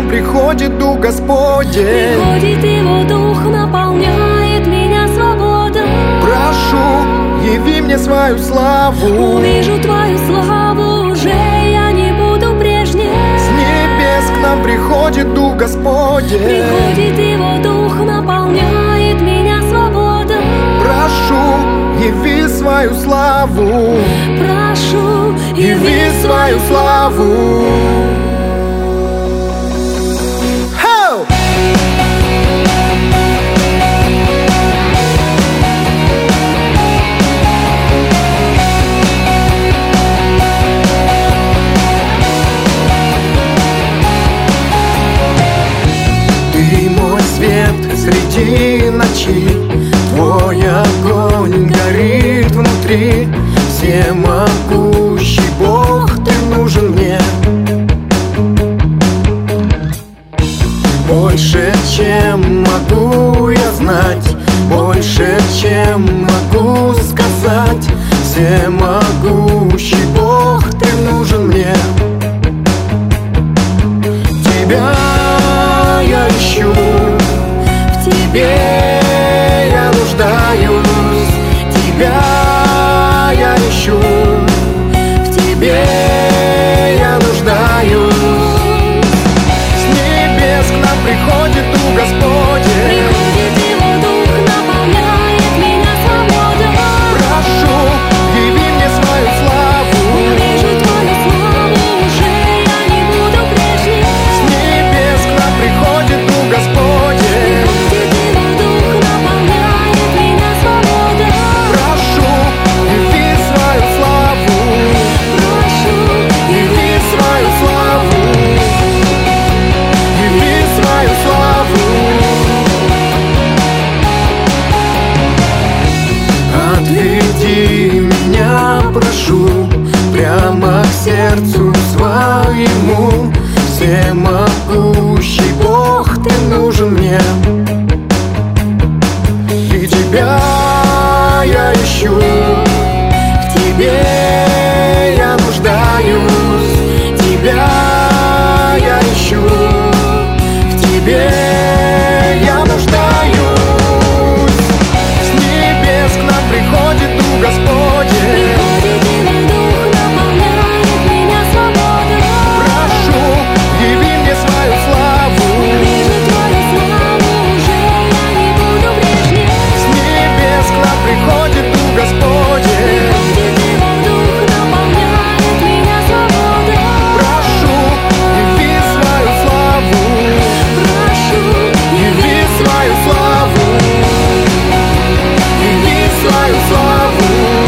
нам приходит Дух Господень. Приходит Его Дух, наполняет меня свободой. Прошу, яви мне свою славу. Увижу Твою славу, уже я не буду прежней. С небес к нам приходит Дух Господень. Приходит Его Дух, наполняет меня свободой. Прошу, яви свою славу. Прошу, Яви свою славу. Хоу! Ты мой свет среди ночи, твой огонь горит внутри. Всемогущий Бог, ты нужен мне. Больше, чем могу я знать, больше, чем могу сказать. Всемогущий Бог, ты нужен мне. Тебя я ищу, в тебе я нуждаюсь. Тебя я ищу, в тебе я нуждаюсь. С небес к нам приходит Дух Господень. приходит Его Дух, наполняет меня свободой. Прошу, яви мне свою славу. Увижу Твою славу, уже я не буду прежней. С небес к нам приходит Дух Господень. Приходит Его Дух, наполняет меня свободой. Прошу, яви свою славу. Прошу, Яви свою славу. Яви свою славу. Отведи меня, прошу, прямо к сердцу своему. Всемогущий Бог, ты нужен мне. И тебя я ищу, в тебе я нуждаюсь. Тебя я ищу, в тебе я нуждаюсь. С небес к нам приходит Дух Господень. приходит Его Дух, наполняет меня свободой. Прошу, яви мне свою славу. Увижу Твою славу, уже я не буду прежней. С небес к нам приходит Дух Господень. Приходит Его Дух, наполняет меня свободой. Прошу, яви свою славу. Прошу, Яви свою славу. Яви свою славу.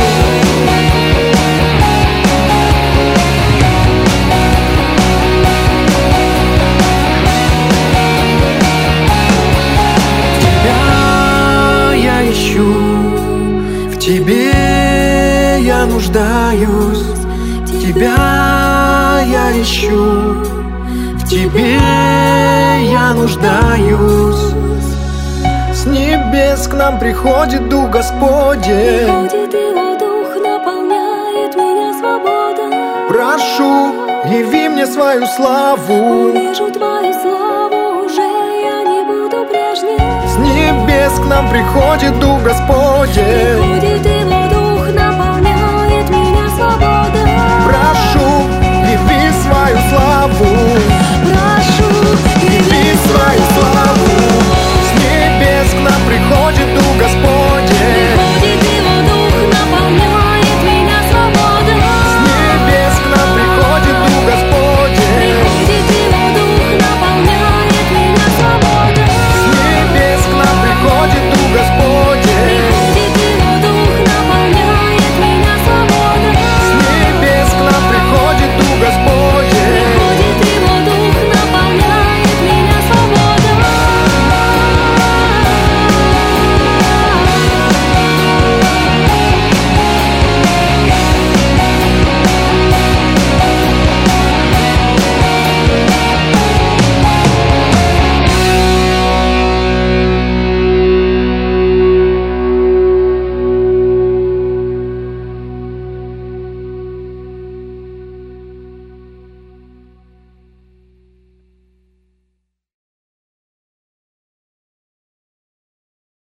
Тебя я ищу, в тебе я нуждаюсь. Тебя я ищу, в тебе я нуждаюсь. С небес к нам приходит Дух Господень. приходит Его Дух, наполняет меня свободой. Прошу, яви мне свою славу. Увижу Твою славу, уже я не буду прежней. С небес к нам приходит Дух Господень. Приходит